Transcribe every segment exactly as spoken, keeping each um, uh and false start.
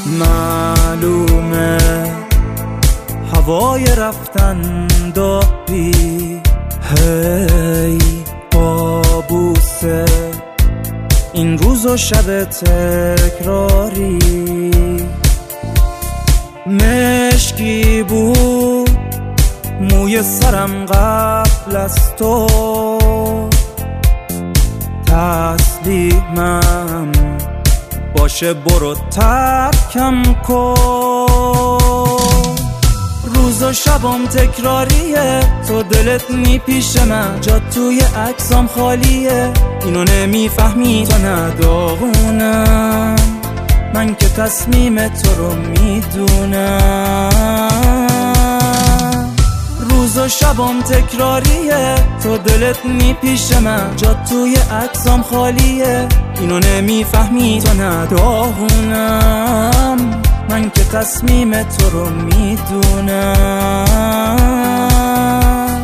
معلومه هوای رفتن داری، هی بابوسه این روز و شب تکراری. مشکی بود موی سرم قبل از تو، تسلیمم باشه برو ترکم کن. روز و شبم تکراریه، تو دلت میپیش من، جا توی عکسام خالیه. اینو نمیفهمی تو نداغونم، من که تصمیم تو رو میدونم. روز و شبم تکراریه، تو دلت میپیش من، جا توی عکسام خالیه. اینو نمیفهمی تو نداغونم، من که تصمیم تو رو میدونم.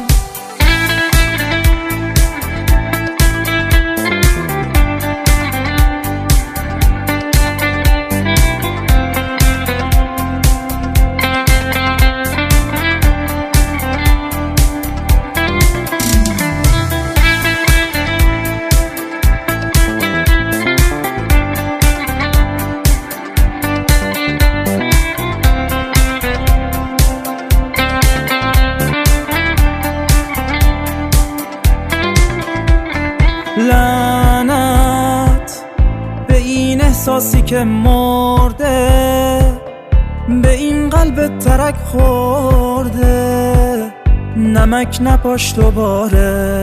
لعنت به این احساسی که مرده، به این قلب ترک خورده، نمک نپاش دوباره.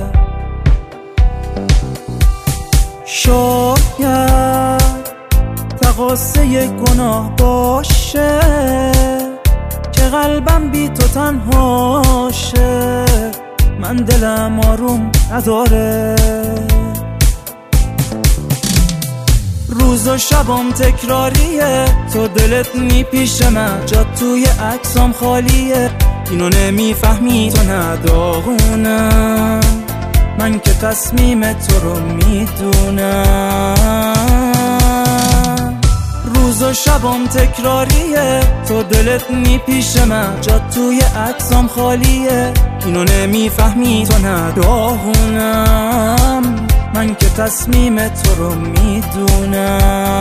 شاید تقاصه گناه باشه که قلبم بی تو تنهاشه، من دلم آروم نداره. روز و شبم تکراریه، تو دلت میپیش من، جا توی عکسام خالیه. اینو نمیفهمی تو نداغونم، من که تصمیم تو رو میدونم. روز و شبم تکراریه، تو دلت میپیش من، جا توی عکسام خالیه. اینو نمیفهمی تو نداغونم، من که تصمیم تو رو میدونم.